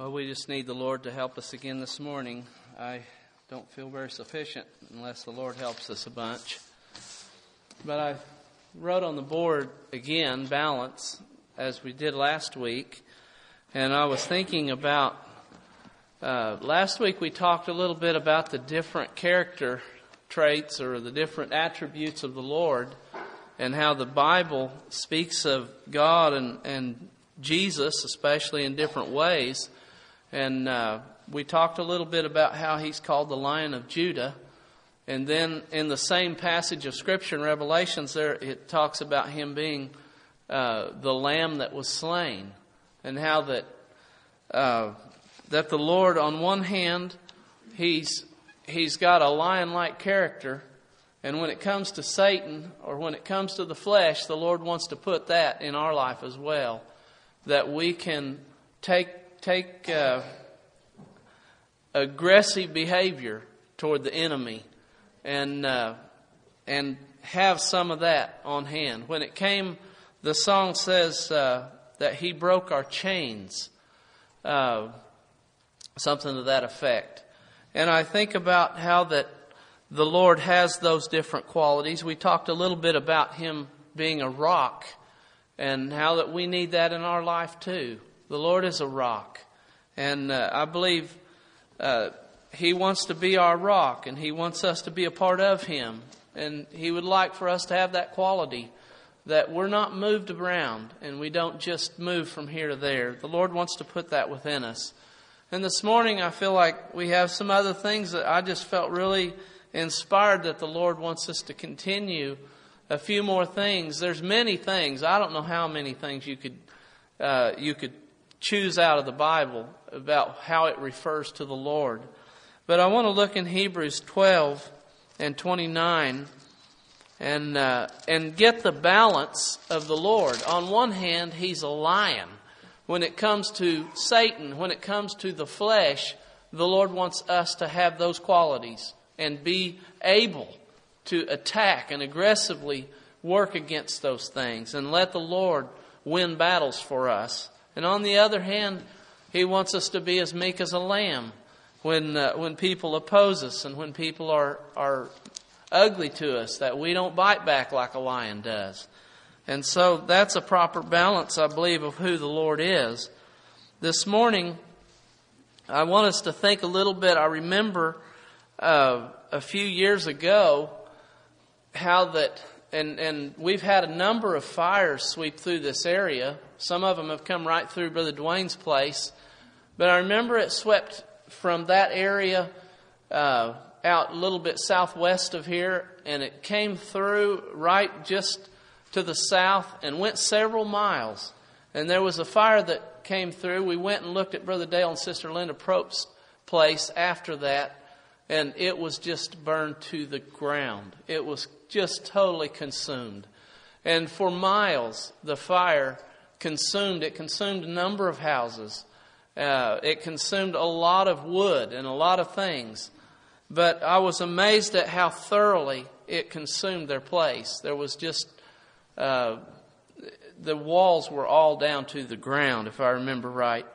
Well, we just need the Lord to help us again this morning. I don't feel very sufficient unless the Lord helps us a bunch. But I wrote on the board again, balance, as we did last week. And I was thinking about, last week we talked a little bit about the different character traits or the different attributes of the Lord and how the Bible speaks of God and Jesus, especially in different ways. And we talked a little bit about how he's called the Lion of Judah. And then in the same passage of Scripture in Revelations, there it talks about him being the Lamb that was slain. And how that the Lord, on one hand, he's got a lion-like character. And when it comes to Satan, or when it comes to the flesh, the Lord wants to put that in our life as well. That we can take aggressive behavior toward the enemy and have some of that on hand. When it came, the song says that he broke our chains, something to that effect. And I think about how that the Lord has those different qualities. We talked a little bit about him being a rock and how that we need that in our life too. The Lord is a rock. And I believe he wants to be our rock, and he wants us to be a part of him. And he would like for us to have that quality, that we're not moved around and we don't just move from here to there. The Lord wants to put that within us. And this morning I feel like we have some other things that I just felt really inspired that the Lord wants us to continue. A few more things. There's many things. I don't know how many things you could choose out of the Bible about how it refers to the Lord. But I want to look in Hebrews 12 and 29 and get the balance of the Lord. On one hand, he's a lion. When it comes to Satan, when it comes to the flesh, the Lord wants us to have those qualities and be able to attack and aggressively work against those things and let the Lord win battles for us. And on the other hand, he wants us to be as meek as a lamb when people oppose us and when people are ugly to us, that we don't bite back like a lion does. And so that's a proper balance, I believe, of who the Lord is. This morning, I want us to think a little bit. I remember a few years ago how that, and we've had a number of fires sweep through this area. Some of them have come right through Brother Dwayne's place. But I remember it swept from that area out a little bit southwest of here, and it came through right just to the south and went several miles. And there was a fire that came through. We went and looked at Brother Dale and Sister Linda Propst's place after that, and it was just burned to the ground. It was just totally consumed. And for miles, the fire consumed a number of houses. It consumed a lot of wood and a lot of things. But I was amazed at how thoroughly it consumed their place. There was just, the walls were all down to the ground, if I remember right.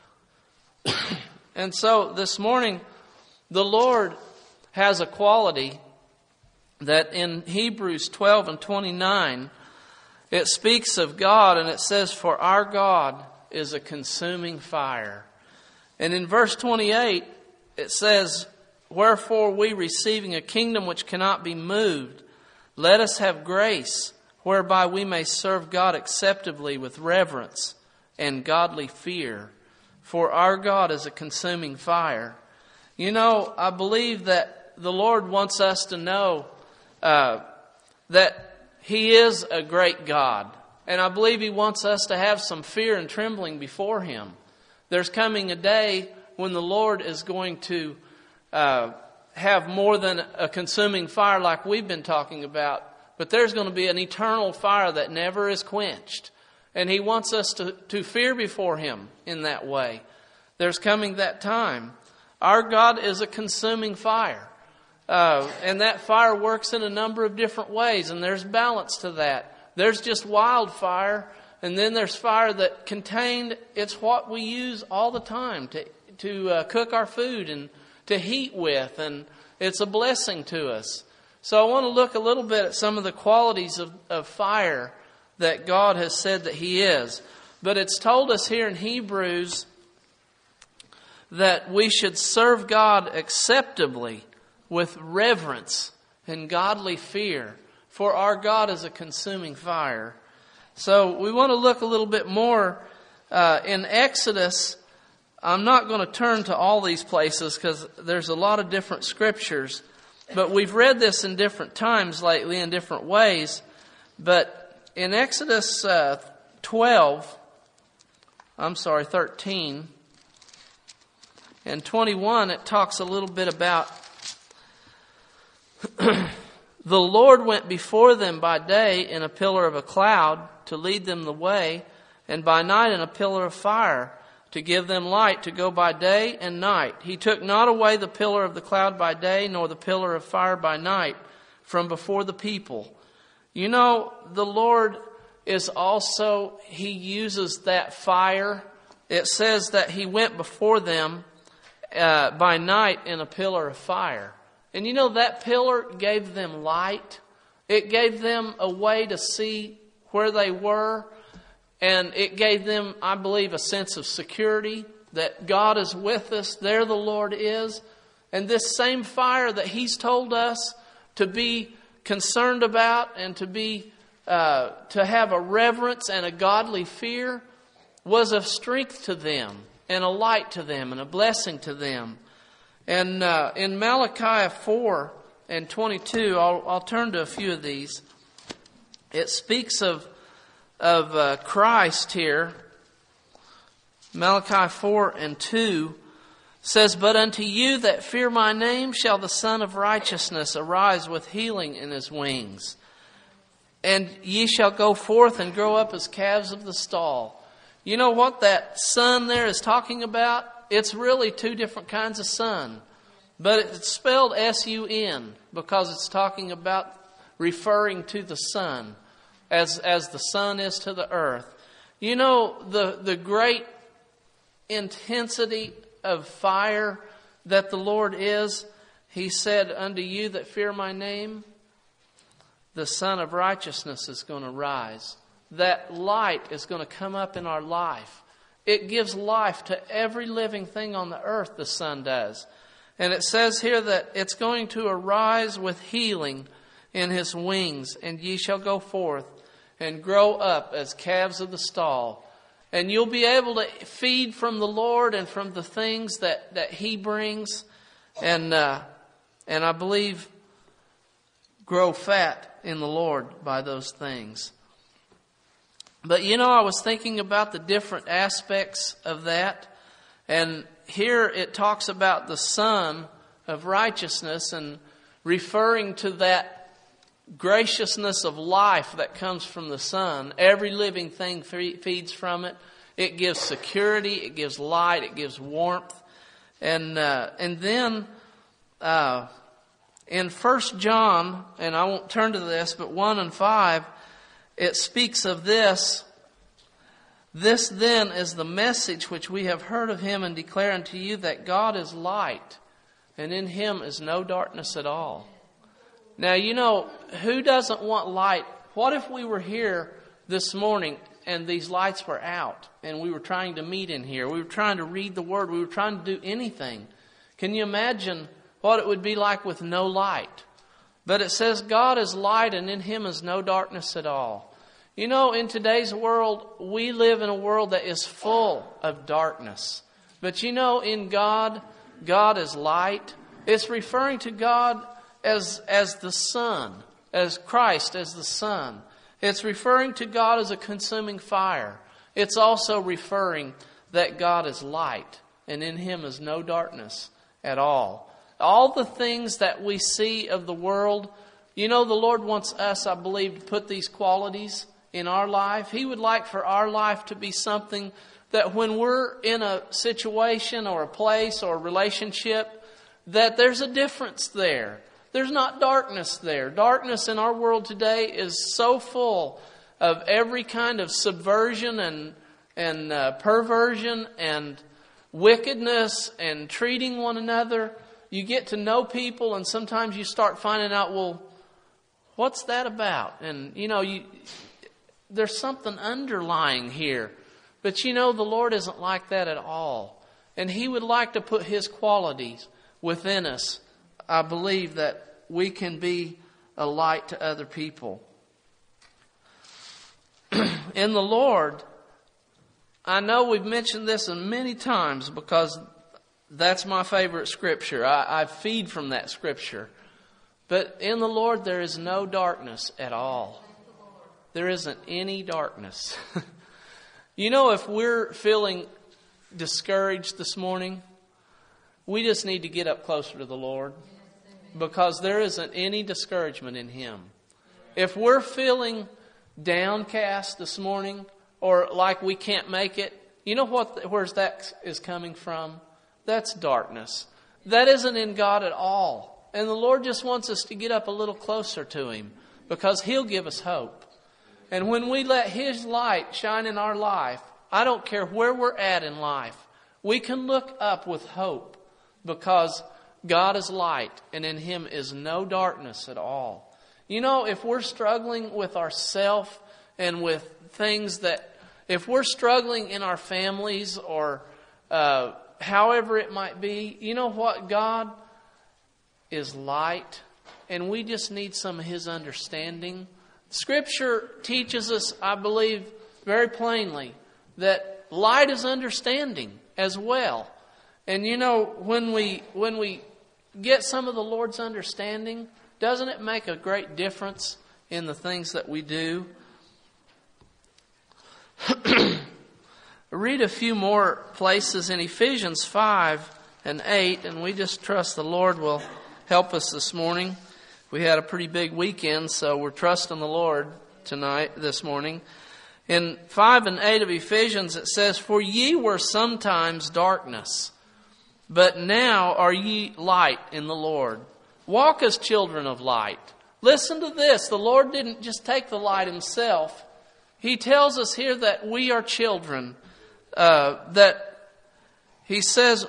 And so this morning, the Lord has a quality that in Hebrews 12 and 29, it speaks of God, and it says, "For our God is a consuming fire." And in verse 28, it says, "Wherefore we, receiving a kingdom which cannot be moved, let us have grace, whereby we may serve God acceptably with reverence and godly fear. For our God is a consuming fire." You know, I believe that the Lord wants us to know that he is a great God. And I believe he wants us to have some fear and trembling before him. There's coming a day when the Lord is going to have more than a consuming fire like we've been talking about. But there's going to be an eternal fire that never is quenched. And he wants us to fear before him in that way. There's coming that time. Our God is a consuming fire. And that fire works in a number of different ways. And there's balance to that. There's just wildfire And then there's fire that contained, it's what we use all the time to cook our food and to heat with. And it's a blessing to us. So I want to look a little bit at some of the qualities of fire that God has said that He is. But it's told us here in Hebrews that we should serve God acceptably with reverence and godly fear. For our God is a consuming fire. So we want to look a little bit more in Exodus. I'm not going to turn to all these places because there's a lot of different scriptures. But we've read this in different times lately in different ways. But in Exodus 13 and 21, it talks a little bit about the Lord went before them by day in a pillar of a cloud to lead them the way, and by night in a pillar of fire to give them light to go by day and night. He took not away the pillar of the cloud by day, nor the pillar of fire by night from before the people. You know, the Lord is also, He uses that fire. It says that He went before them by night in a pillar of fire. And you know, that pillar gave them light. It gave them a way to see where they were. And it gave them, I believe, a sense of security that God is with us. There the Lord is. And this same fire that He's told us to be concerned about and to have a reverence and a godly fear was of strength to them and a light to them and a blessing to them. And in Malachi 4 and 22, I'll turn to a few of these. It speaks of Christ here. Malachi 4 and 2 says, "But unto you that fear my name shall the Son of Righteousness arise with healing in His wings. And ye shall go forth and grow up as calves of the stall." You know what that sun there is talking about? It's really two different kinds of sun. But it's spelled S-U-N because it's talking about referring to the sun as the sun is to the earth. You know, the great intensity of fire that the Lord is, He said, "Unto you that fear my name, the Son of Righteousness is going to rise." That light is going to come up in our life. It gives life to every living thing on the earth, the sun does. And it says here that it's going to arise with healing in His wings, and ye shall go forth and grow up as calves of the stall. And you'll be able to feed from the Lord and from the things that He brings. And I believe grow fat in the Lord by those things. But you know, I was thinking about the different aspects of that. And here it talks about the Son of Righteousness and referring to that graciousness of life that comes from the sun. Every living thing feeds from it. It gives security. It gives light. It gives warmth. And then in 1 John, and I won't turn to this, but 1 and 5, it speaks of this. "This then is the message which we have heard of Him and declare unto you, that God is light, and in Him is no darkness at all." Now, you know, who doesn't want light? What if we were here this morning and these lights were out and we were trying to meet in here? We were trying to read the Word. We were trying to do anything. Can you imagine what it would be like with no light? But it says God is light and in Him is no darkness at all. You know, in today's world, we live in a world that is full of darkness. But you know, in God, God is light. It's referring to God as the sun, as Christ as the sun. It's referring to God as a consuming fire. It's also referring that God is light and in Him is no darkness at all. All the things that we see of the world, you know, the Lord wants us, I believe, to put these qualities in our life. He would like for our life to be something that when we're in a situation or a place or a relationship, that there's a difference there. There's not darkness there. Darkness in our world today is so full every kind of subversion and perversion and wickedness and treating one another. You get to know people, and sometimes you start finding out, well, what's that about? And, there's something underlying here. But, the Lord isn't like that at all. And He would like to put His qualities within us. I believe that we can be a light to other people. In the Lord, I know we've mentioned this many times because that's my favorite scripture. I feed from that scripture. But in the Lord, there is no darkness at all. There isn't any darkness. If we're feeling discouraged this morning, we just need to get up closer to the Lord, because there isn't any discouragement in Him. If we're feeling downcast this morning, or like we can't make it, where's that is coming from? That's darkness. That isn't in God at all. And the Lord just wants us to get up a little closer to Him, because He'll give us hope. And when we let His light shine in our life, I don't care where we're at in life, we can look up with hope, because God is light, and in Him is no darkness at all. If we're struggling with ourself and with things if we're struggling in our families or however it might be, you know what? God is light, and we just need some of His understanding. Scripture teaches us, I believe, very plainly that light is understanding as well. And when we get some of the Lord's understanding, doesn't it make a great difference in the things that we do? Read a few more places in Ephesians 5 and 8, and we just trust the Lord will help us this morning. We had a pretty big weekend, so we're trusting the Lord this morning. In 5 and 8 of Ephesians, it says, "For ye were sometimes darkness, but now are ye light in the Lord. Walk as children of light." Listen to this. The Lord didn't just take the light Himself. He tells us here that we are children. That He says,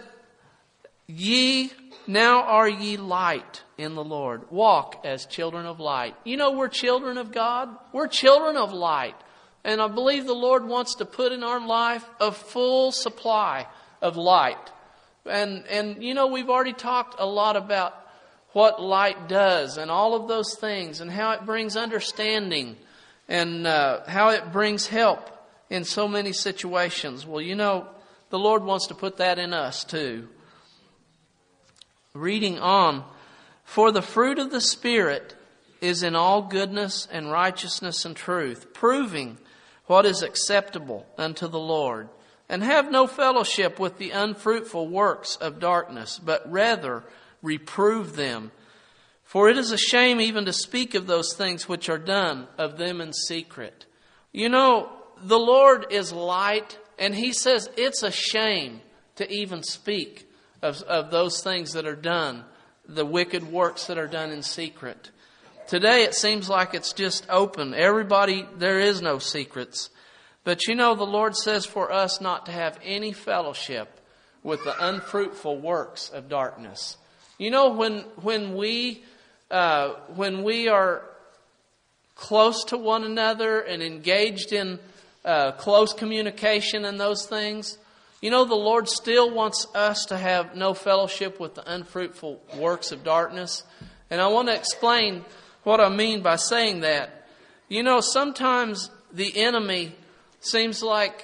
now are ye light in the Lord. Walk as children of light. We're children of God. We're children of light. And I believe the Lord wants to put in our life a full supply of light. And we've already talked a lot about what light does and all of those things, and how it brings understanding and how it brings help in so many situations. Well, the Lord wants to put that in us too. Reading on, "For the fruit of the Spirit is in all goodness and righteousness and truth, proving what is acceptable unto the Lord. And have no fellowship with the unfruitful works of darkness, but rather reprove them. For it is a shame even to speak of those things which are done of them in secret." The Lord is light, and He says it's a shame to even speak of those things that are done, the wicked works that are done in secret. Today it seems like it's just open. There is no secrets. But the Lord says for us not to have any fellowship with the unfruitful works of darkness. When we are close to one another and engaged in close communication and those things, the Lord still wants us to have no fellowship with the unfruitful works of darkness. And I want to explain what I mean by saying that. Sometimes the enemy seems like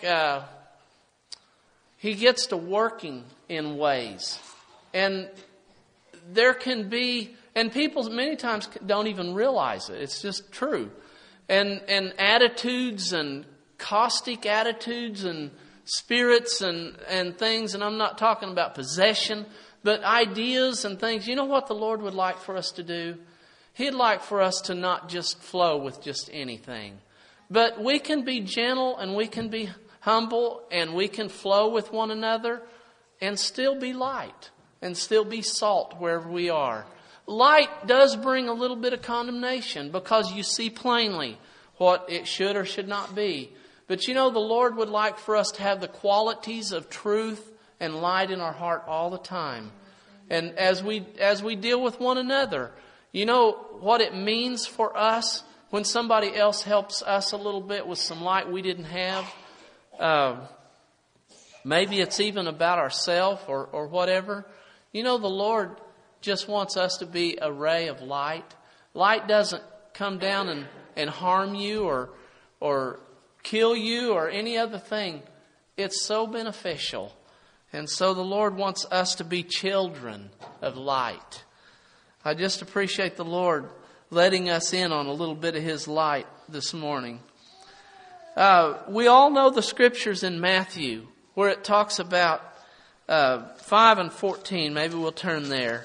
he gets to working in ways. And there can be, and people many times don't even realize it. It's just true. And attitudes and caustic attitudes and spirits and things, and I'm not talking about possession, but ideas and things. You know what the Lord would like for us to do? He'd like for us to not just flow with just anything. But we can be gentle and we can be humble and we can flow with one another and still be light and still be salt wherever we are. Light does bring a little bit of condemnation because you see plainly what it should or should not be. But you know, the Lord would like for us to have the qualities of truth and light in our heart all the time. And as we deal with one another, you know what it means for us when somebody else helps us a little bit with some light we didn't have. Maybe it's even about ourselves or whatever. You know, the Lord just wants us to be a ray of light. Light doesn't come down and harm you or kill you or any other thing. It's so beneficial. And so the Lord wants us to be children of light. I just appreciate the Lord letting us in on a little bit of His light this morning. We all know the scriptures in Matthew where it talks about 5 and 14. Maybe we'll turn there.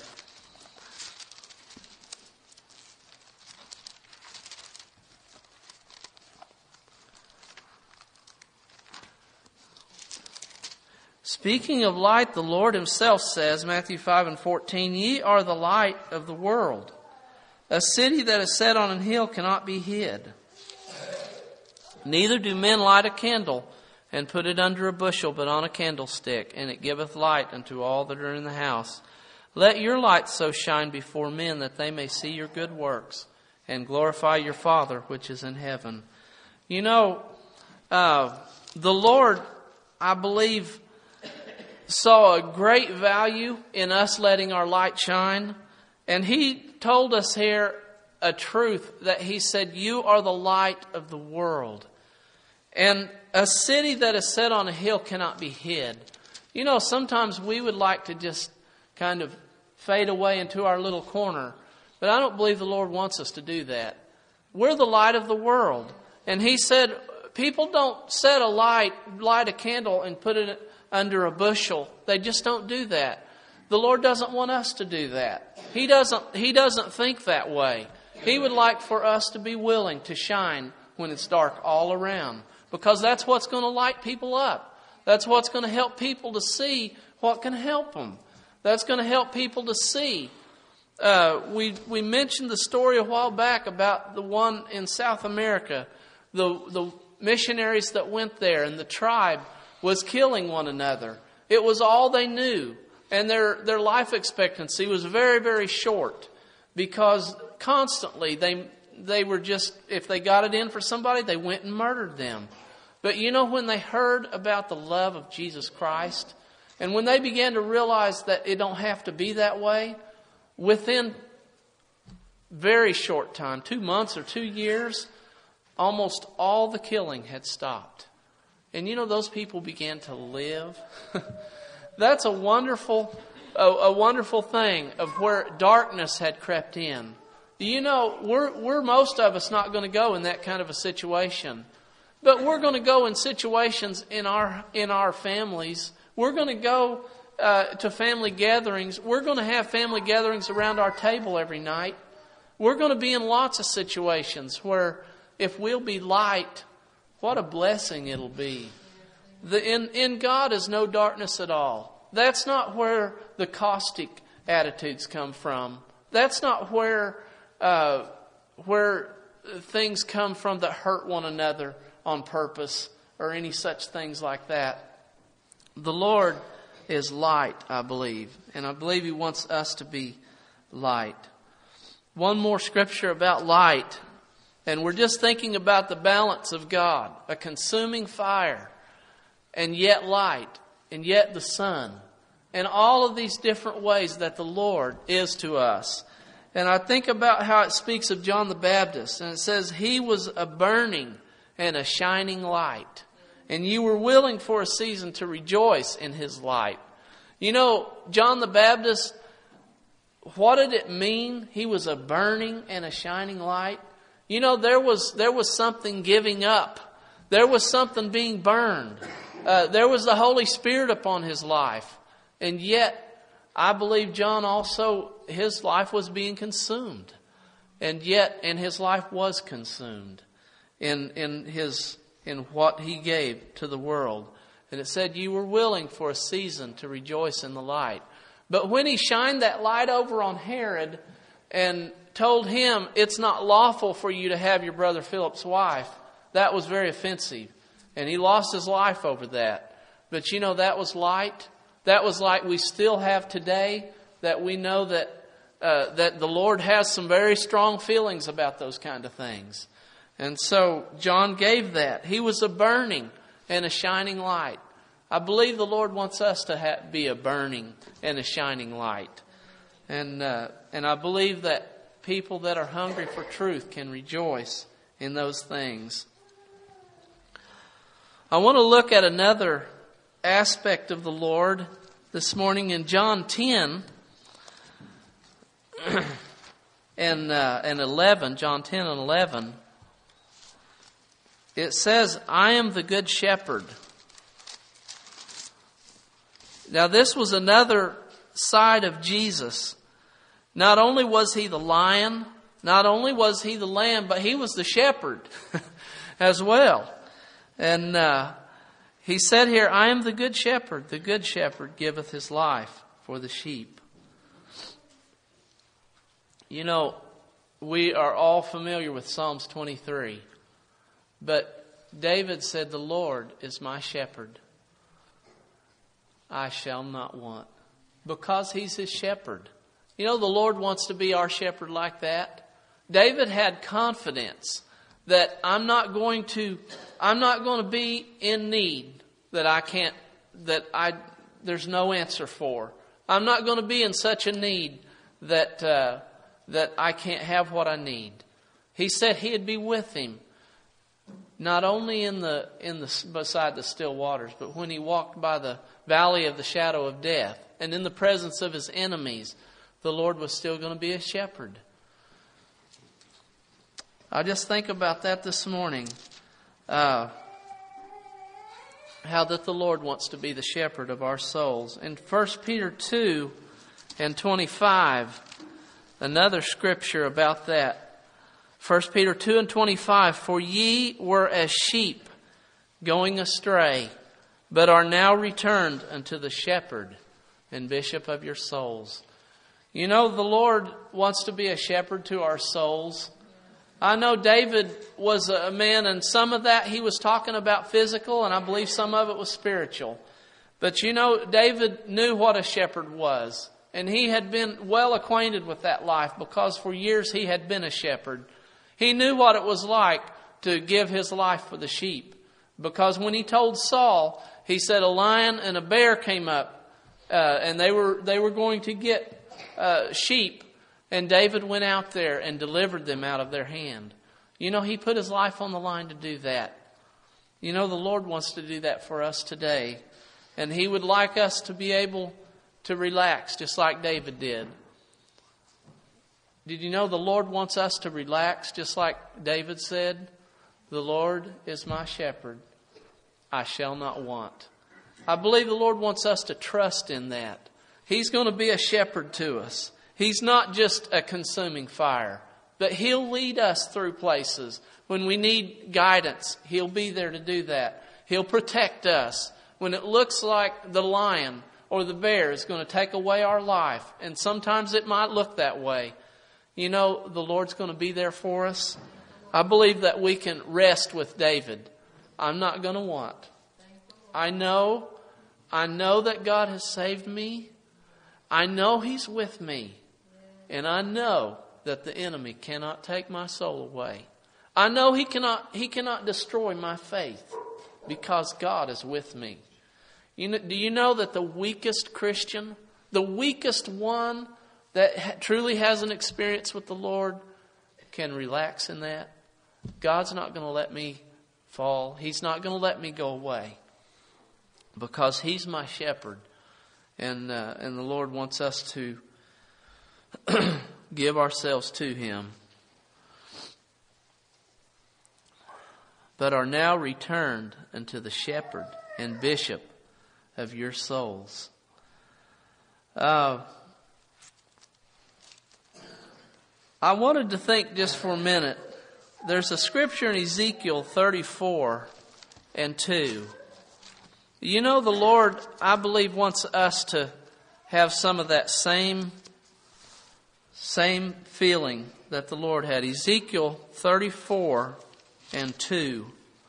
Speaking of light, the Lord Himself says, Matthew 5 and 14, "Ye are the light of the world. A city that is set on an hill cannot be hid. Neither do men light a candle and put it under a bushel, but on a candlestick, and it giveth light unto all that are in the house. Let your light so shine before men that they may see your good works and glorify your Father which is in heaven." You know, the Lord, I believe, saw a great value in us letting our light shine. And He told us here a truth that He said, "You are the light of the world." And a city that is set on a hill cannot be hid. You know, sometimes we would like to just kind of fade away into our little corner. But I don't believe the Lord wants us to do that. We're the light of the world. And He said, people don't set a light a candle and put it under a bushel. They just don't do that. The Lord doesn't want us to do that. He doesn't think that way. He would like for us to be willing to shine when it's dark all around, because that's what's going to light people up. That's what's going to help people to see what can help them. That's going to help people to see. We mentioned the story a while back about the one in South America, the missionaries that went there, and the tribe was killing one another. It was all they knew. And their life expectancy was very, very short, because constantly they were just, if they got it in for somebody, they went and murdered them. But you know, when they heard about the love of Jesus Christ, and when they began to realize that it don't have to be that way, within very short time, 2 months or 2 years, almost all the killing had stopped. And you know, those people began to live. That's a wonderful thing of where darkness had crept in. You know, we're most of us not going to go in that kind of a situation, but we're going to go in situations in our families. We're going to go to family gatherings. We're going to have family gatherings around our table every night. We're going to be in lots of situations where, if we'll be light, what a blessing it'll be. In God is no darkness at all. That's not where the caustic attitudes come from. That's not where things come from that hurt one another on purpose or any such things like that. The Lord is light, I believe. And I believe He wants us to be light. One more scripture about light. And we're just thinking about the balance of God. A consuming fire, and yet light, and yet the sun. And all of these different ways that the Lord is to us. And I think about how it speaks of John the Baptist. And it says, "He was a burning and a shining light. And you were willing for a season to rejoice in His light." You know, John the Baptist, what did it mean? He was a burning and a shining light. You know, there was something giving up. There was something being burned. There was the Holy Spirit upon his life. And yet, I believe John also, his life was being consumed. And his life was consumed in what he gave to the world. And it said, "You were willing for a season to rejoice in the light." But when he shined that light over on Herod, and told him, it's not lawful for you to have your brother Philip's wife. That was very offensive. And he lost his life over that. But that was light. That was like we still have today, that we know that the Lord has some very strong feelings about those kind of things. And so John gave that. He was a burning and a shining light. I believe the Lord wants us to be a burning and a shining light. And I believe that people that are hungry for truth can rejoice in those things. I want to look at another aspect of the Lord this morning in John 10 and 11. John 10 and 11. It says, I am the good shepherd. Now this was another side of Jesus. Not only was he the lion, not only was he the lamb, but he was the shepherd as well. And he said here, I am the good shepherd. The good shepherd giveth his life for the sheep. We are all familiar with Psalms 23. But David said, the Lord is my shepherd. I shall not want. Because he's his shepherd. The Lord wants to be our shepherd like that. David had confidence that I'm not going to be in need there's no answer for. I'm not going to be in such a need that I can't have what I need. He said he'd be with him, not only beside the still waters, but when he walked by the valley of the shadow of death, and in the presence of his enemies, the Lord was still going to be a shepherd. I just think about that this morning. How that the Lord wants to be the shepherd of our souls. In 1 Peter 2 and 25, another scripture about that. 1 Peter 2 and 25, for ye were as sheep going astray, but are now returned unto the shepherd and bishop of your souls. The Lord wants to be a shepherd to our souls. I know David was a man, and some of that he was talking about physical, and I believe some of it was spiritual. But David knew what a shepherd was. And he had been well acquainted with that life because for years he had been a shepherd. He knew what it was like to give his life for the sheep. Because when he told Saul, he said a lion and a bear came up and they were going to get sheep. And David went out there and delivered them out of their hand. He put his life on the line to do that. The Lord wants to do that for us today. And He would like us to be able to relax just like David did. Did you know the Lord wants us to relax just like David said? The Lord is my shepherd. I shall not want. I believe the Lord wants us to trust in that. He's going to be a shepherd to us. He's not just a consuming fire, but He'll lead us through places. When we need guidance, He'll be there to do that. He'll protect us. When it looks like the lion or the bear is going to take away our life, and sometimes it might look that way, the Lord's going to be there for us. I believe that we can rest with David. I'm not going to want. I know that God has saved me. I know He's with me. And I know that the enemy cannot take my soul away. I know he cannot destroy my faith because God is with me. Do you know that the weakest Christian, the weakest one that truly has an experience with the Lord can relax in that? God's not going to let me fall. He's not going to let me go away because He's my shepherd. And the Lord wants us to give ourselves to Him. But are now returned unto the shepherd and bishop of your souls. I wanted to think just for a minute. There's a scripture in Ezekiel 34 and 2. The Lord, I believe, wants us to have some of that same feeling that the Lord had. Ezekiel 34:2.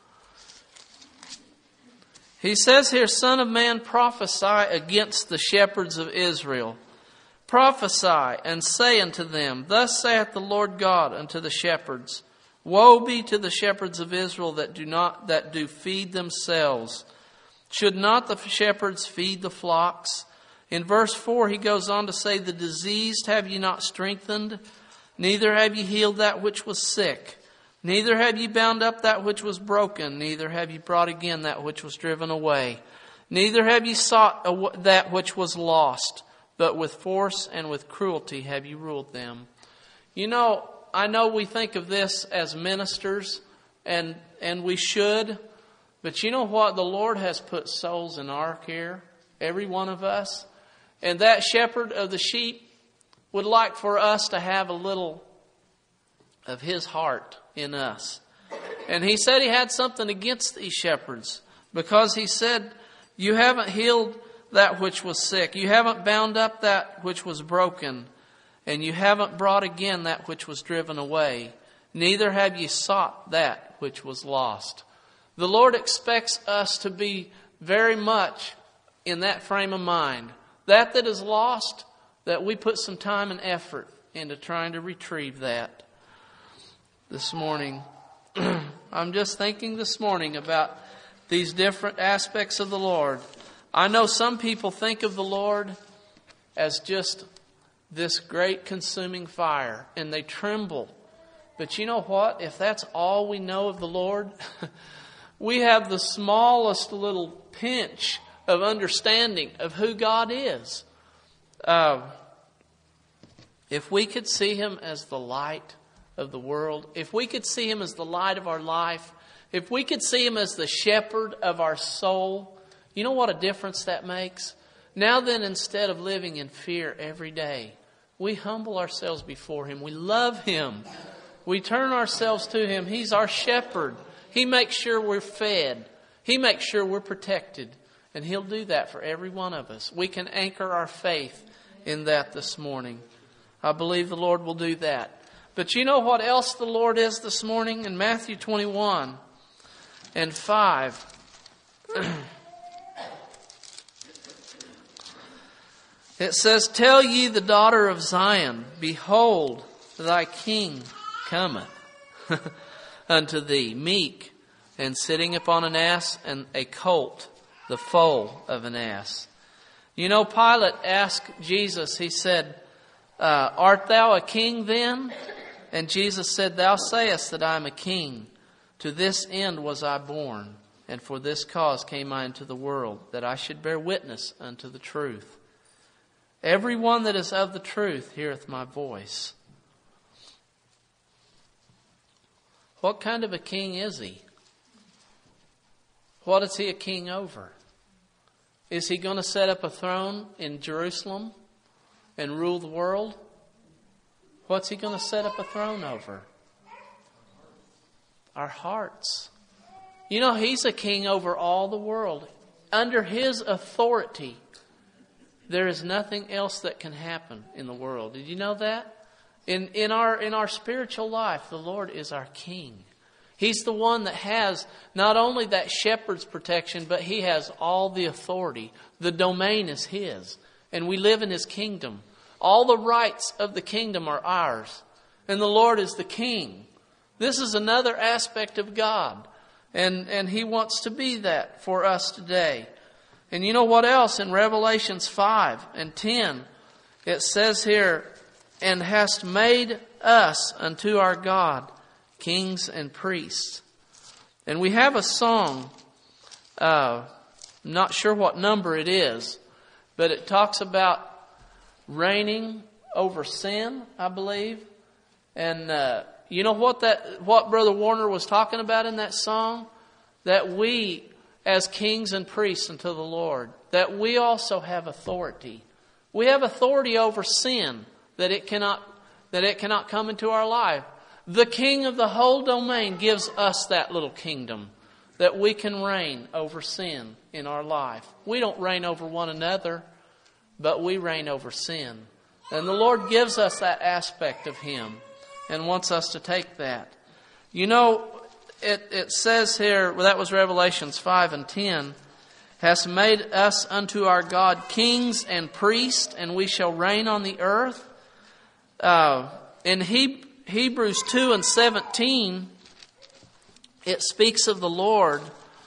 He says here, Son of man, prophesy against the shepherds of Israel. Prophesy and say unto them, Thus saith the Lord God unto the shepherds, Woe be to the shepherds of Israel that do feed themselves. Should not the shepherds feed the flocks? In verse 4 he goes on to say, The diseased have ye not strengthened, neither have ye healed that which was sick. Neither have ye bound up that which was broken, neither have ye brought again that which was driven away. Neither have ye sought that which was lost, but with force and with cruelty have ye ruled them. You know, I know we think of this as ministers, and we should, but you know what? The Lord has put souls in our care, every one of us. And that shepherd of the sheep would like for us to have a little of his heart in us. And he said he had something against these shepherds, because he said, You haven't healed that which was sick. You haven't bound up that which was broken. And you haven't brought again that which was driven away. Neither have ye sought that which was lost. The Lord expects us to be very much in that frame of mind. That is lost, that we put some time and effort into trying to retrieve that. This morning, I'm just thinking this morning about these different aspects of the Lord. I know some people think of the Lord as just this great consuming fire, and they tremble. But you know what? If that's all we know of the Lord, we have the smallest little pinch of understanding of who God is. If we could see Him as the light of the world, if we could see Him as the light of our life, if we could see Him as the shepherd of our soul, you know what a difference that makes? Now then, instead of living in fear every day, we humble ourselves before Him. We love Him. We turn ourselves to Him. He's our shepherd. He makes sure we're fed. He makes sure we're protected. And He'll do that for every one of us. We can anchor our faith in that this morning. I believe the Lord will do that. But you know what else the Lord is this morning? In Matthew 21:5. It says, Tell ye the daughter of Zion, Behold, thy king cometh unto thee, meek, and sitting upon an ass, and a colt, the foal of an ass. You know, Pilate asked Jesus, he said, Art thou a king then? And Jesus said, Thou sayest that I am a king. To this end was I born, and for this cause came I into the world, that I should bear witness unto the truth. Every one that is of the truth heareth my voice. What kind of a king is He? What is He a king over? Is He going to set up a throne in Jerusalem and rule the world? What's He going to set up a throne over? Our hearts. You know, He's a king over all the world. Under His authority, there is nothing else that can happen in the world. Did you know that? In our spiritual life, the Lord is our king. He's the one that has not only that shepherd's protection, but He has all the authority. The domain is His. And we live in His kingdom. All the rights of the kingdom are ours. And the Lord is the king. This is another aspect of God. And He wants to be that for us today. And you know what else? In Revelations 5:10, it says here, And hast made us unto our God kings and priests. And we have a song, not sure what number it is, but it talks about reigning over sin, I believe. And you know what Brother Warner was talking about in that song? That we, as kings and priests unto the Lord, that we also have authority. We have authority over sin, that it cannot come into our life. The King of the whole domain gives us that little kingdom, that we can reign over sin in our life. We don't reign over one another, but we reign over sin. And the Lord gives us that aspect of Him. and wants us to take that. You know, it says here, well, that was Revelations 5 and 10, has made us unto our God kings and priests, and we shall reign on the earth. In Hebrews 2 and 17, it speaks of the Lord.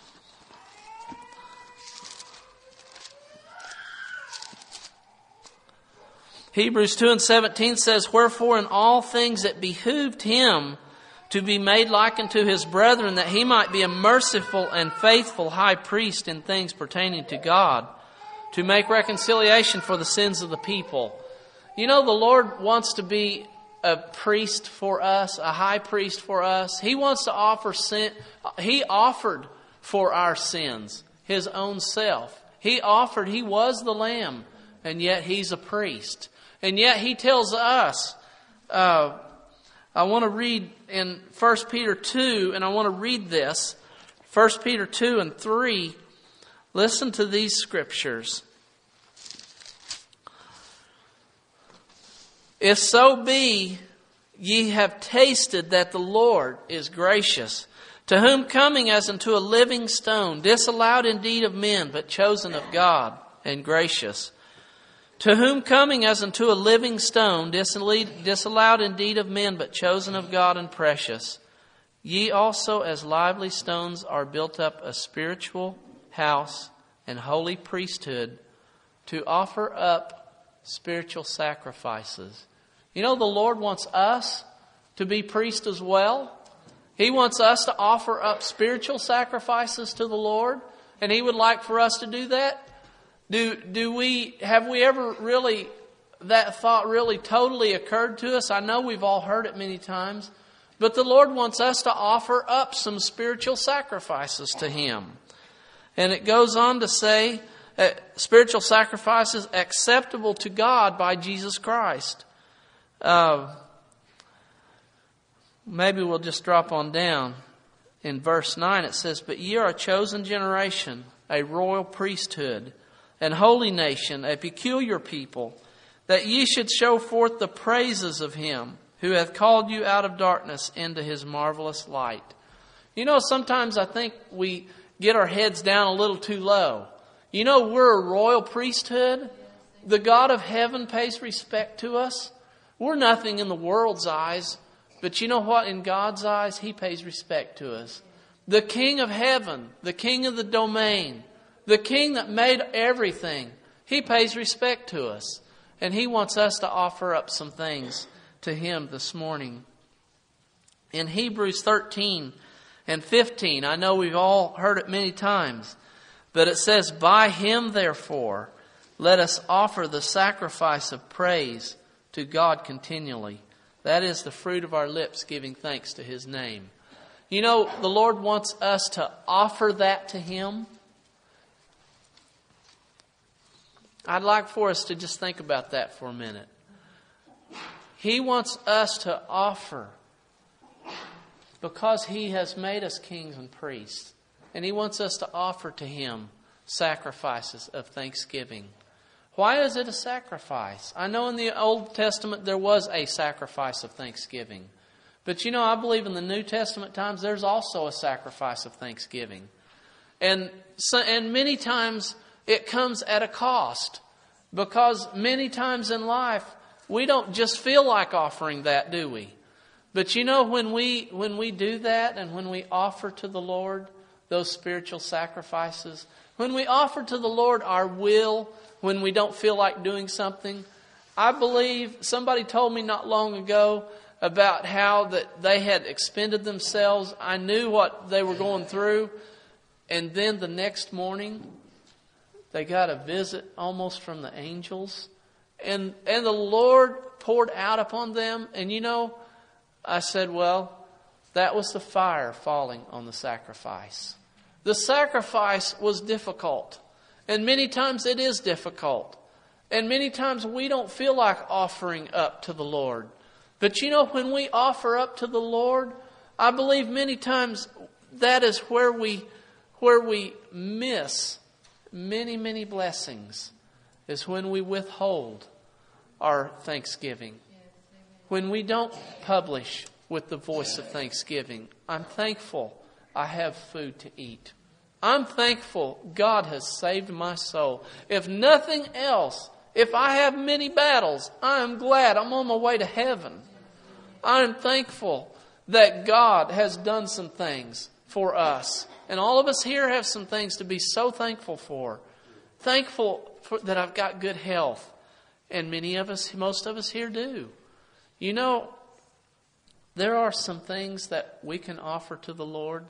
Hebrews 2 and 17 says, wherefore in all things it behooved him to be made like unto his brethren, that he might be a merciful and faithful high priest in things pertaining to God, to make reconciliation for the sins of the people. You know, the Lord wants to be a priest for us, a high priest for us. He wants to offer sin. He offered for our sins His own self. He was the Lamb, and yet He's a priest. And yet He tells us, I want to read in 1 Peter 2, and I want to read this. 1 Peter 2 and 3. Listen to these scriptures. If so be ye have tasted that the Lord is gracious, to whom coming as unto a living stone, disallowed indeed of men, but chosen of God, and gracious. To whom coming as unto a living stone, disallowed indeed of men, but chosen of God and precious. Ye also as lively stones are built up a spiritual house and holy priesthood, to offer up spiritual sacrifices. You know, the Lord wants us to be priests as well. He wants us to offer up spiritual sacrifices to the Lord, and He would like for us to do that. Have we ever really, that thought really totally occurred to us? I know we've all heard it many times, but the Lord wants us to offer up some spiritual sacrifices to Him. And it goes on to say, spiritual sacrifices acceptable to God by Jesus Christ. Maybe we'll just drop on down. In verse 9 it says, but ye are a chosen generation, a royal priesthood, an holy nation, a peculiar people, that ye should show forth the praises of Him who hath called you out of darkness into His marvelous light. You know, sometimes I think we get our heads down a little too low. You know, we're a royal priesthood. The God of heaven pays respect to us. We're nothing in the world's eyes, but you know what? In God's eyes, He pays respect to us. The King of heaven, the King of the domain, the King that made everything, He pays respect to us. And He wants us to offer up some things to Him this morning. In Hebrews 13 and 15, I know we've all heard it many times, but it says, by Him therefore, let us offer the sacrifice of praise to God continually. That is the fruit of our lips, giving thanks to His name. You know, the Lord wants us to offer that to Him. I'd like for us to just think about that for a minute. He wants us to offer because He has made us kings and priests. And He wants us to offer to Him sacrifices of thanksgiving. Why is it a sacrifice? I know in the Old Testament there was a sacrifice of thanksgiving. But you know, I believe in the New Testament times there's also a sacrifice of thanksgiving. And many times it comes at a cost. Because many times in life we don't just feel like offering that, do we? But you know, when we do that and when we offer to the Lord those spiritual sacrifices, when we offer to the Lord our will, when we don't feel like doing something, I believe somebody told me not long ago about how that they had expended themselves. I knew what they were going through. And then the next morning, they got a visit almost from the angels. And the Lord poured out upon them. And you know, I said, well, that was the fire falling on the sacrifice. The sacrifice was difficult. And many times it is difficult. And many times we don't feel like offering up to the Lord. But you know, when we offer up to the Lord, I believe many times that is where we miss many, many blessings, is when we withhold our thanksgiving. when we don't publish with the voice of thanksgiving, I'm thankful I have food to eat. I'm thankful God has saved my soul. If nothing else, if I have many battles, I am glad I'm on my way to heaven. I am thankful that God has done some things for us. And all of us here have some things to be so thankful for. That I've got good health. And most of us here do. You know, there are some things that we can offer to the Lord.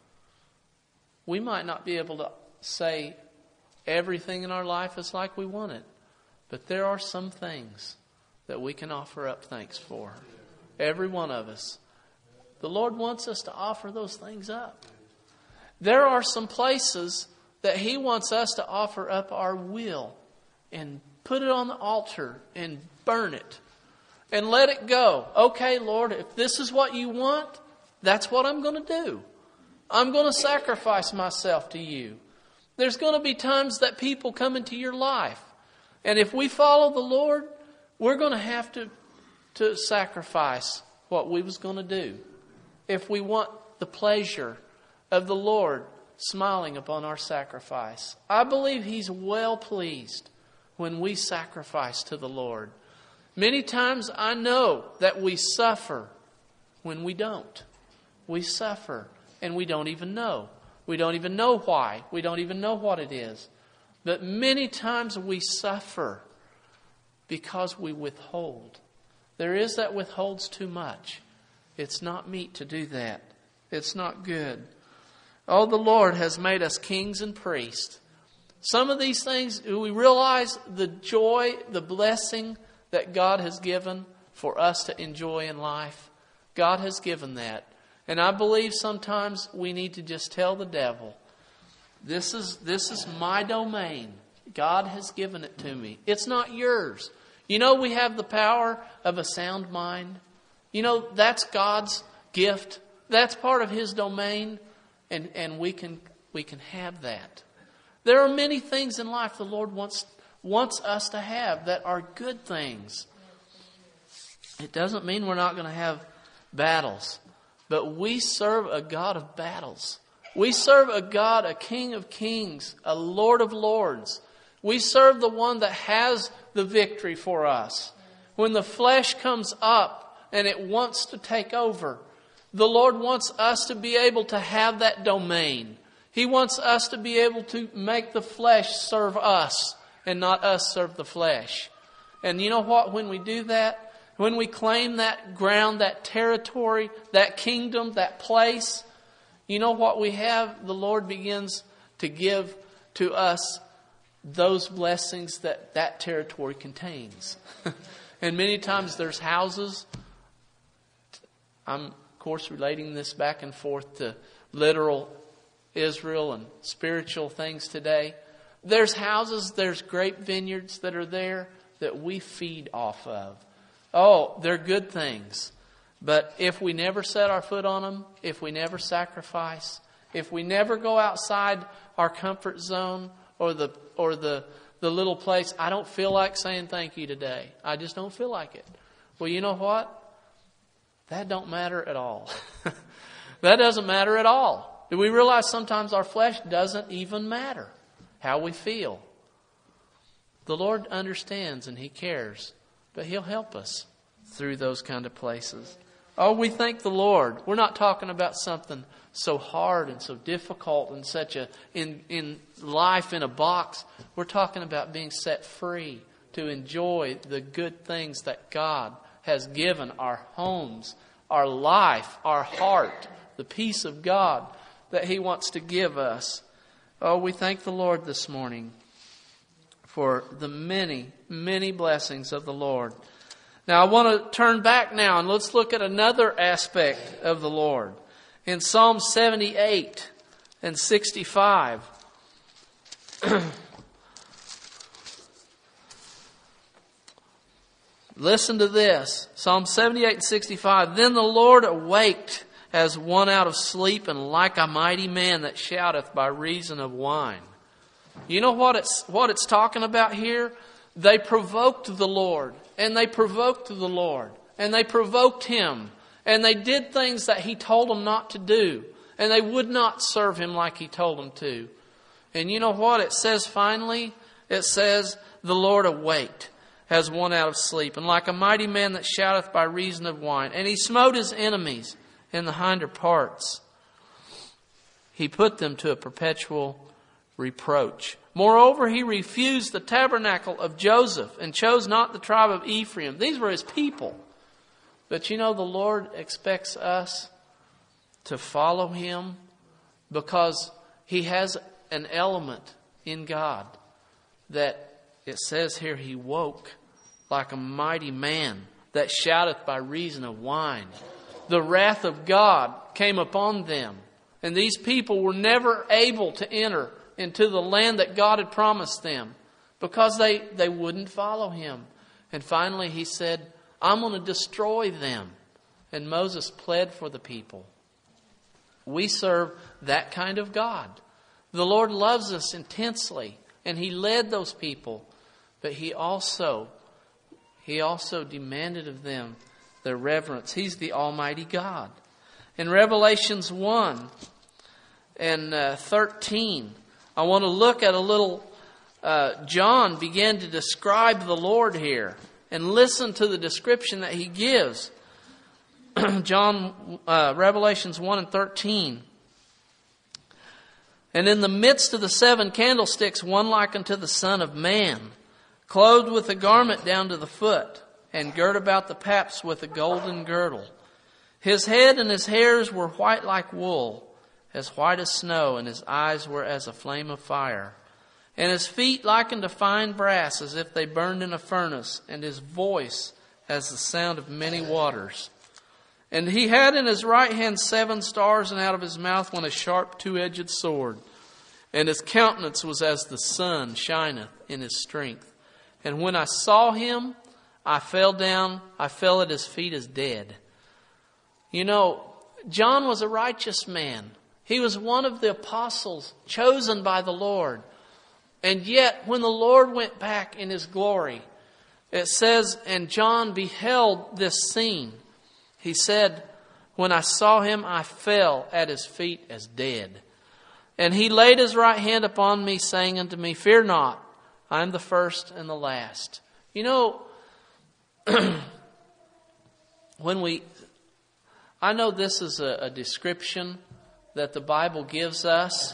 We might not be able to say everything in our life is like we want it. But there are some things that we can offer up thanks for. Every one of us. The Lord wants us to offer those things up. There are some places that He wants us to offer up our will and put it on the altar and burn it and let it go. Okay, Lord, if this is what you want, that's what I'm going to do. I'm going to sacrifice myself to you. There's going to be times that people come into your life. And if we follow the Lord, we're going to have to sacrifice what we was going to do. If we want the pleasure of the Lord smiling upon our sacrifice. I believe He's well pleased when we sacrifice to the Lord. Many times I know that we suffer when we don't. We suffer and we don't even know. We don't even know why. We don't even know what it is. But many times we suffer because we withhold. There is that withholds too much. It's not meet to do that. It's not good. Oh, the Lord has made us kings and priests. Some of these things, we realize the joy, the blessing that God has given for us to enjoy in life. God has given that. And I believe sometimes we need to just tell the devil, this is my domain. God has given it to me. It's not yours. You know, we have the power of a sound mind. You know, that's God's gift. That's part of His domain. And we can have that. There are many things in life the Lord wants us to have that are good things. It doesn't mean we're not going to have battles. But we serve a God of battles. We serve a God, a King of kings, a Lord of lords. We serve the one that has the victory for us. When the flesh comes up and it wants to take over, the Lord wants us to be able to have that domain. He wants us to be able to make the flesh serve us and not us serve the flesh. And you know what? When we do that, when we claim that ground, that territory, that kingdom, that place, you know what we have? The Lord begins to give to us those blessings that territory contains. And many times there's houses. I'm, of course, relating this back and forth to literal Israel and spiritual things today. There's houses, there's grape vineyards that are there that we feed off of. Oh, they're good things. But if we never set our foot on them, if we never sacrifice, if we never go outside our comfort zone or the little place, I don't feel like saying thank you today. I just don't feel like it. Well, you know what? That don't matter at all. That doesn't matter at all. Do we realize sometimes our flesh doesn't even matter how we feel? The Lord understands and He cares, but He'll help us through those kind of places. Oh, we thank the Lord. We're not talking about something so hard and so difficult and such in life in a box. We're talking about being set free to enjoy the good things that God has given our homes, our life, our heart, the peace of God that He wants to give us. Oh, we thank the Lord this morning for the many, many blessings of the Lord. Now I want to turn back now and let's look at another aspect of the Lord. In Psalm 78 and 65. Listen to this. Psalm 78 and 65. Then the Lord awaked as one out of sleep, and like a mighty man that shouteth by reason of wine. You know what it's talking about here? They provoked the Lord, and they provoked the Lord, and they provoked him, and they did things that he told them not to do, and they would not serve him like he told them to. And you know what? It says finally, it says, the Lord awaked as one out of sleep, and like a mighty man that shouteth by reason of wine. And he smote his enemies in the hinder parts. He put them to a perpetual reproach. Moreover, he refused the tabernacle of Joseph and chose not the tribe of Ephraim. These were his people. But you know, the Lord expects us to follow him because he has an element in God that it says here he woke like a mighty man that shouteth by reason of wine. The wrath of God came upon them. And these people were never able to enter into the land that God had promised them because they wouldn't follow him. And finally he said, I'm going to destroy them. And Moses pled for the people. We serve that kind of God. The Lord loves us intensely, and he led those people. But he also demanded of them their reverence. He's the Almighty God. In Revelations 1 and 13, I want to look at a little, John began to describe the Lord here. And listen to the description that he gives. Revelations 1 and 13. And in the midst of the 7 candlesticks, one like unto the Son of Man, clothed with a garment down to the foot, and girt about the paps with a golden girdle. His head and his hairs were white like wool, as white as snow, and his eyes were as a flame of fire. And his feet like unto fine brass, as if they burned in a furnace, and his voice as the sound of many waters. And he had in his right hand 7 stars, and out of his mouth went a sharp 2-edged sword. And his countenance was as the sun shineth in his strength. And when I saw him, I fell at his feet as dead. You know, John was a righteous man. He was one of the apostles chosen by the Lord. And yet, when the Lord went back in his glory, it says, and John beheld this scene. He said, when I saw him, I fell at his feet as dead. And he laid his right hand upon me, saying unto me, fear not, I am the first and the last. You know, I know this is a description that the Bible gives us.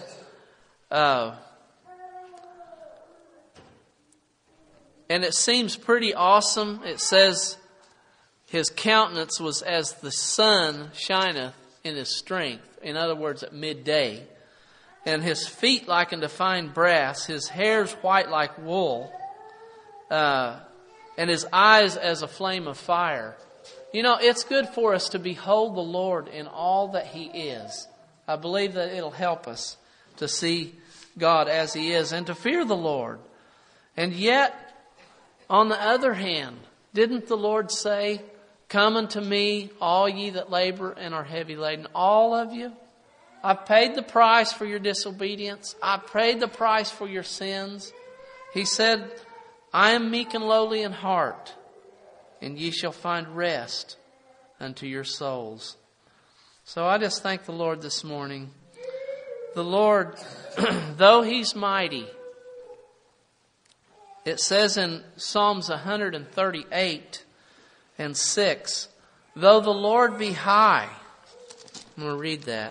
And it seems pretty awesome. It says, his countenance was as the sun shineth in his strength. In other words, at midday. And his feet like unto fine brass, his hairs white like wool, and his eyes as a flame of fire. You know, it's good for us to behold the Lord in all that he is. I believe that it'll help us to see God as he is and to fear the Lord. And yet, on the other hand, didn't the Lord say, come unto me, all ye that labor and are heavy laden, all of you? I've paid the price for your disobedience. I've paid the price for your sins. He said, I am meek and lowly in heart, and ye shall find rest unto your souls. So I just thank the Lord this morning. The Lord, though he's mighty, it says in Psalms 138 and 6, though the Lord be high. I'm going to read that.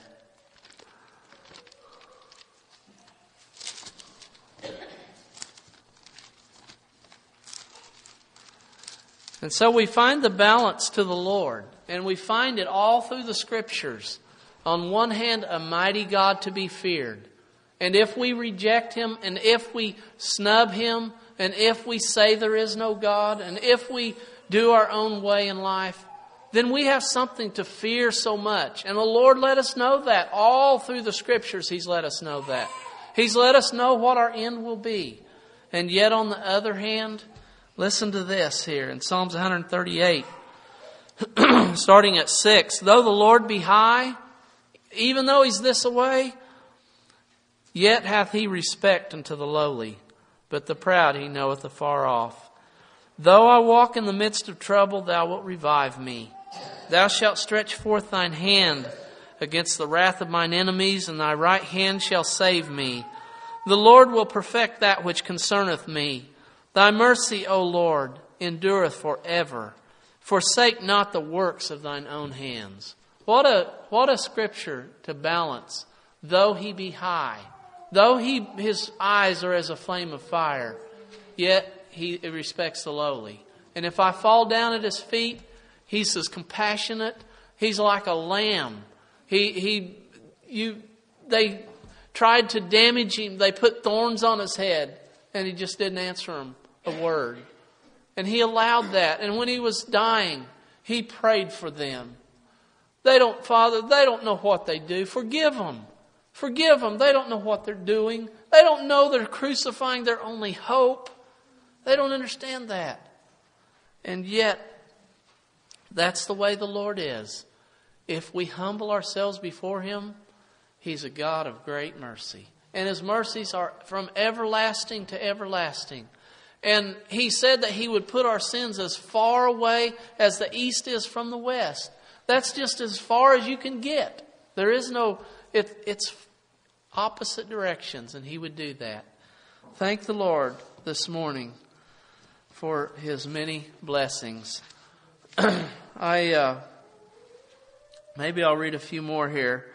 And so we find the balance to the Lord. And we find it all through the Scriptures. On one hand, a mighty God to be feared. And if we reject him, and if we snub him, and if we say there is no God, and if we do our own way in life, then we have something to fear so much. And the Lord let us know that. All through the Scriptures, he's let us know that. He's let us know what our end will be. And yet on the other hand, listen to this here in Psalms 138, starting at 6. Though the Lord be high, even though he's this away, yet hath he respect unto the lowly, but the proud he knoweth afar off. Though I walk in the midst of trouble, thou wilt revive me. Thou shalt stretch forth thine hand against the wrath of mine enemies, and thy right hand shall save me. The Lord will perfect that which concerneth me. Thy mercy, O Lord, endureth forever. Forsake not the works of thine own hands. What a scripture to balance. Though he be high, though his eyes are as a flame of fire, yet he respects the lowly. And if I fall down at his feet, he's as compassionate. He's like a lamb. They tried to damage him. They put thorns on his head, and he just didn't answer them a word. And he allowed that. And when he was dying, he prayed for them. Father, they don't know what they do. Forgive them. Forgive them. They don't know what they're doing. They don't know they're crucifying their only hope. They don't understand that. And yet, that's the way the Lord is. If we humble ourselves before Him, He's a God of great mercy. And His mercies are from everlasting to everlasting. And He said that He would put our sins as far away as the east is from the west. That's just as far as you can get. There is no, it's opposite directions, and He would do that. Thank the Lord this morning for His many blessings. Maybe I'll read a few more here.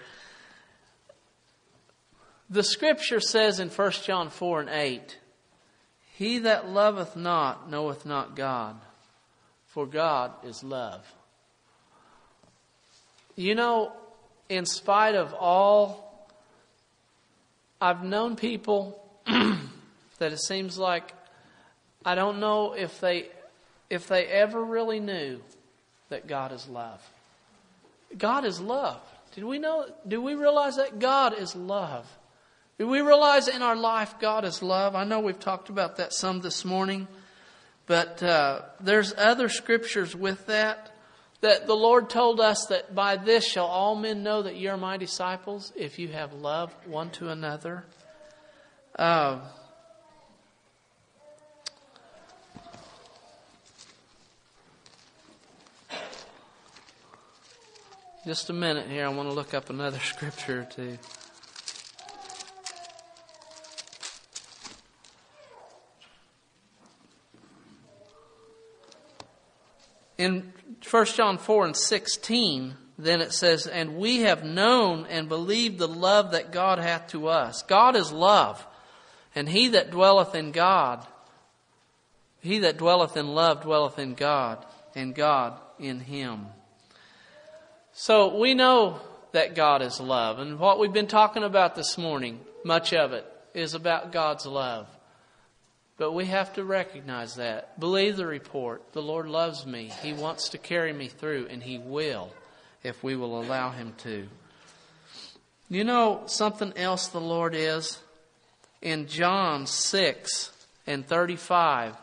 The Scripture says in 1 John 4 and 8, He that loveth not knoweth not God, for God is love. You know, in spite of all, I've known people that it seems like, I don't know if they ever really knew that God is love. God is love. Do we realize that God is love? Do we realize in our life God is love? I know we've talked about that some this morning, but there's other scriptures with that the Lord told us that by this shall all men know that ye are my disciples, if you have love one to another. Just a minute here. I want to look up another scripture or two. In 1 John 4 and 16, then it says, And we have known and believed the love that God hath to us. God is love. And he that dwelleth in God, he that dwelleth in love dwelleth in God, and God in him. So we know that God is love. And what we've been talking about this morning, much of it, is about God's love. But we have to recognize that. Believe the report. The Lord loves me. He wants to carry me through, and He will, if we will allow Him to. You know something else the Lord is? In John 6 and 35,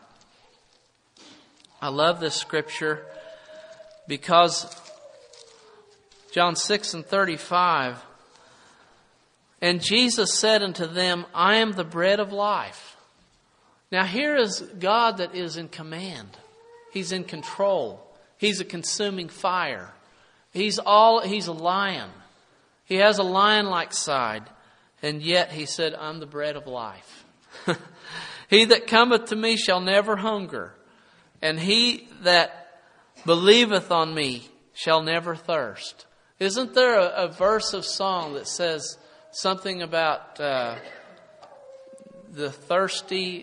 I love this scripture because John 6 and 35, And Jesus said unto them, I am the bread of life. Now here is God that is in command. He's in control. He's a consuming fire. He's a lion. He has a lion-like side. And yet He said, I'm the bread of life. He that cometh to me shall never hunger. And he that believeth on me shall never thirst. Isn't there a verse of song that says something about the thirsty,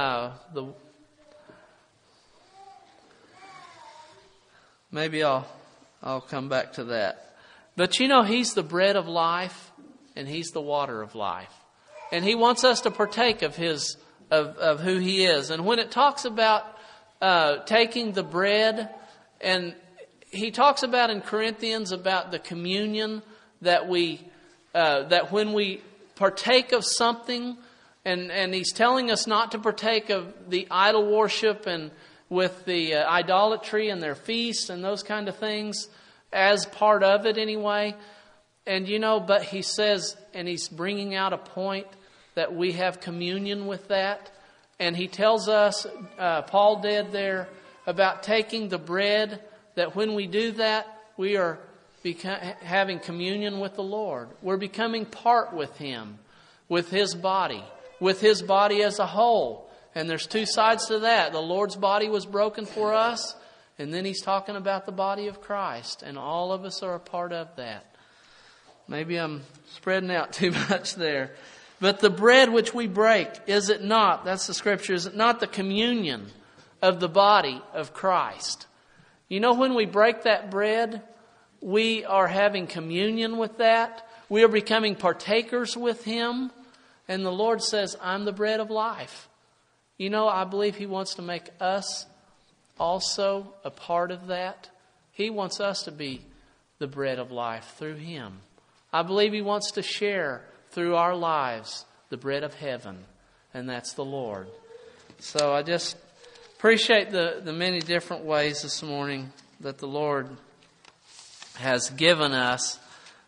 maybe I'll come back to that. But you know, He's the bread of life and He's the water of life. And He wants us to partake of of who He is. And when it talks about taking the bread, and he talks about in Corinthians about the communion that when we partake of something, and he's telling us not to partake of the idol worship and with the idolatry and their feasts and those kind of things as part of it anyway. And but he says, and he's bringing out a point that we have communion with that. And he tells us, Paul did there, about taking the bread, that when we do that, we are having communion with the Lord. We're becoming part with Him, with His body as a whole. And there's two sides to that. The Lord's body was broken for us, and then He's talking about the body of Christ, and all of us are a part of that. Maybe I'm spreading out too much there. But the bread which we break, is it not, that's the Scripture, is it not the communion of the body of Christ? You know, when we break that bread, we are having communion with that. We are becoming partakers with Him. And the Lord says, I'm the bread of life. You know, I believe He wants to make us also a part of that. He wants us to be the bread of life through Him. I believe He wants to share through our lives the bread of heaven, and that's the Lord. So I just appreciate the many different ways this morning that the Lord has given us.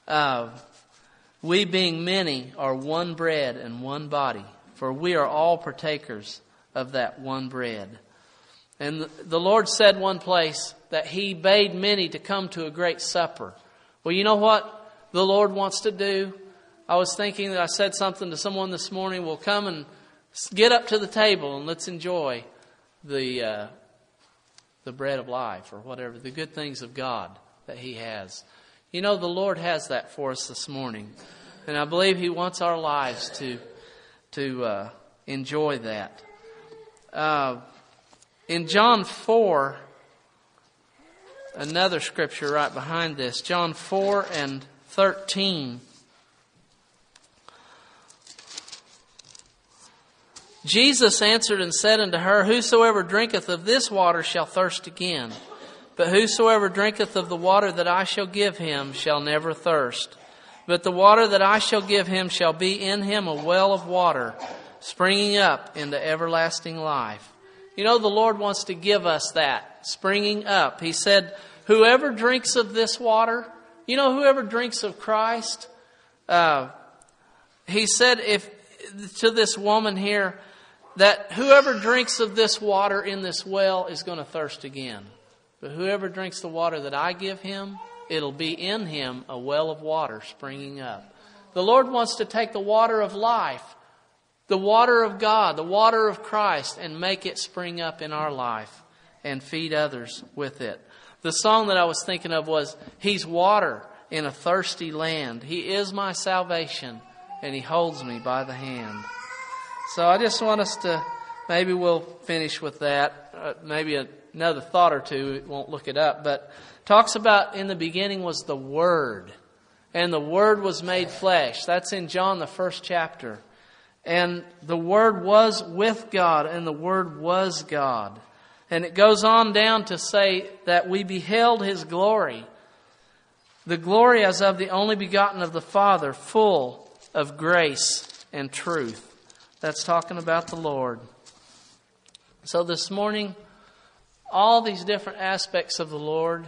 We being many are one bread and one body, for we are all partakers of that one bread. And the Lord said one place that He bade many to come to a great supper. Well, you know what the Lord wants to do? I was thinking that I said something to someone this morning. We'll come and get up to the table and let's enjoy the bread of life, or whatever, the good things of God that He has. You know, the Lord has that for us this morning. And I believe He wants our lives to enjoy that. In John 4, another scripture right behind this, John 4 and 13. Jesus answered and said unto her, Whosoever drinketh of this water shall thirst again. But whosoever drinketh of the water that I shall give him shall never thirst. But the water that I shall give him shall be in him a well of water, springing up into everlasting life. You know, the Lord wants to give us that, springing up. He said, whoever drinks of this water, you know, whoever drinks of Christ, He said to this woman here, that whoever drinks of this water in this well is going to thirst again. But whoever drinks the water that I give him, it'll be in him a well of water springing up. The Lord wants to take the water of life, the water of God, the water of Christ, and make it spring up in our life and feed others with it. The song that I was thinking of was, He's water in a thirsty land. He is my salvation, and He holds me by the hand. So I just want us to, maybe we'll finish with that. Maybe another thought or two, we won't look it up. But talks about in the beginning was the Word. And the Word was made flesh. That's in John, the 1st chapter. And the Word was with God, and the Word was God. And it goes on down to say that we beheld His glory. The glory as of the only begotten of the Father, full of grace and truth. That's talking about the Lord. So this morning, all these different aspects of the Lord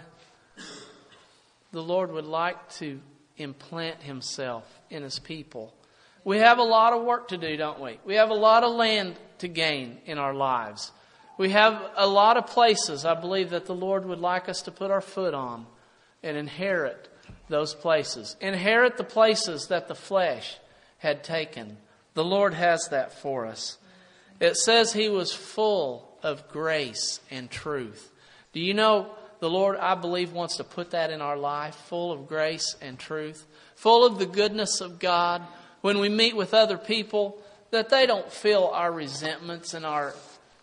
would like to implant Himself in His people. We have a lot of work to do, don't we? We have a lot of land to gain in our lives. We have a lot of places, I believe, that the Lord would like us to put our foot on and inherit those places. Inherit the places that the flesh had taken. The Lord has that for us. It says He was full of grace and truth. Do you know the Lord, I believe, wants to put that in our life, full of grace and truth, full of the goodness of God. When we meet with other people, that they don't feel our resentments and our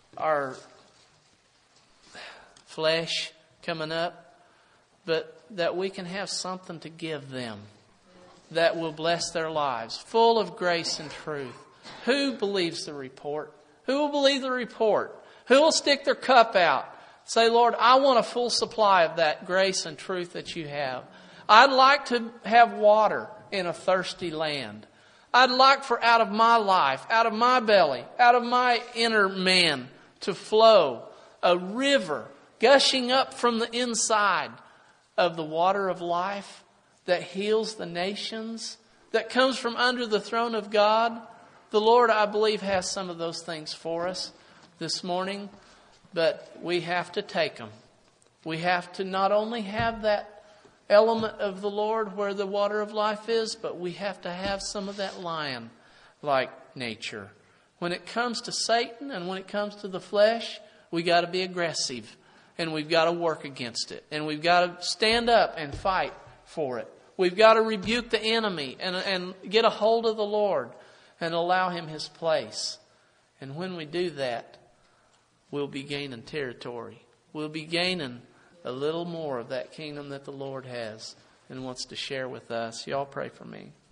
flesh coming up, but that we can have something to give them that will bless their lives, full of grace and truth. Who believes the report? Who will believe the report? Who will stick their cup out? Say, Lord, I want a full supply of that grace and truth that you have. I'd like to have water in a thirsty land. I'd like for out of my life, out of my belly, out of my inner man to flow a river gushing up from the inside of the water of life that heals the nations, that comes from under the throne of God, the Lord, I believe, has some of those things for us this morning, but we have to take them. We have to not only have that element of the Lord where the water of life is, but we have to have some of that lion-like nature. When it comes to Satan and when it comes to the flesh, we got to be aggressive and we've got to work against it. And we've got to stand up and fight for it. We've got to rebuke the enemy and get a hold of the Lord and allow Him His place. And when we do that, we'll be gaining territory. We'll be gaining a little more of that kingdom that the Lord has and wants to share with us. Y'all pray for me.